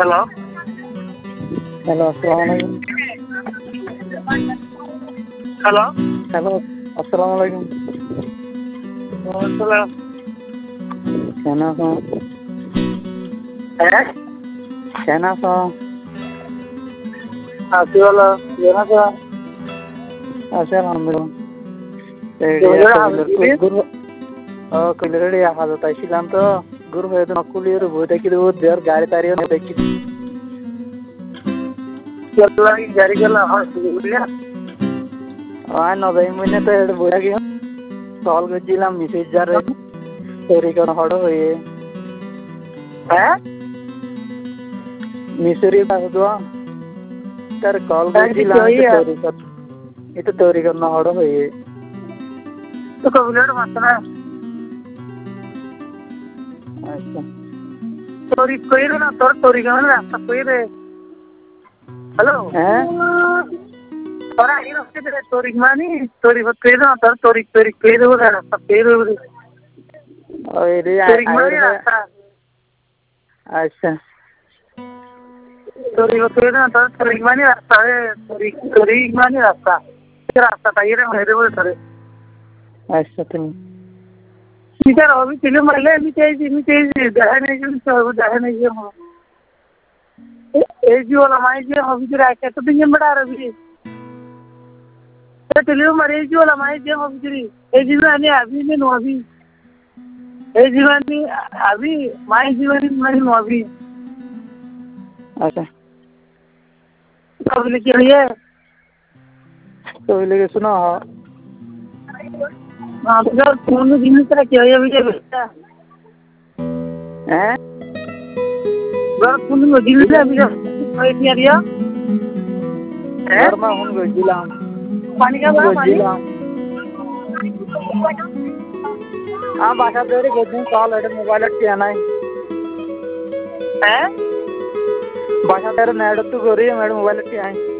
Hello hello अस्सलाम वालेकुम। Hello hello अस्सलाम वालेकुम। वालेकुम कहना था है कहना था आसी वाला लेना था अच्छा alhamdulillah কইলে দেখা যেত তাইছিলাম তো গুরু হয়ে তো নকুলির বই দেখি দেবো দেওয়ার গাড়ি তাড়িয়ে দেখি गाड़ी गला हाँ बुझलिया আর নবে মহিনে তো এটা বই রাখি কল করছিলাম মেসেজ যারে তৈরি করা হড় হয়ে हैं মিসরি পাস দোয়া তার কল করছিলাম এটা তৈরি করনা হড় হয়ে तो कबूलेट मत ना আচ্ছা तोरी कोई ना तोरी का ना रास्ता कोई रे हेलो হ্যাঁ तोरा ही रास्ते पे तोरी मानी तोरी बत कोई ना तोरी कोई रे वो रास्ता कोई रे ওই রে तोरी मानी रास्ता আচ্ছা तोरी बत कोई ना तोरी मानी रास्ता है तोरी मानी रास्ता ताई रे मेरे वो करे আচ্ছা তুমি इधर अभी किलो मरले मी चाहिए दहा नहीं जो दहा नहीं जो ए जी वाला माई जी अभी जो राय तो दिन बड़ा रवि तो किलो मरे जी वाला माई जी अभी जी ए जी में अभी में नो अभी ए जीवन में अभी माई जीवन में नो अभी আচ্ছা अभी लेके आइए তো লেগে শোনো हाँ तो यार फोन में जिन तरह क्या है अभी ये बेटा হ্যাঁ यार फोन में जिन तरह अभी कोई क्या दिया ঘর মা ফোন কইছিলাম पानी का बड़ा पानी বাসা ধরে গেছিলাম কল এটা মোবাইলের টিয়া নাই हैं বাসা ধরে নেট তো করি আমার মোবাইলের টিয়া নাই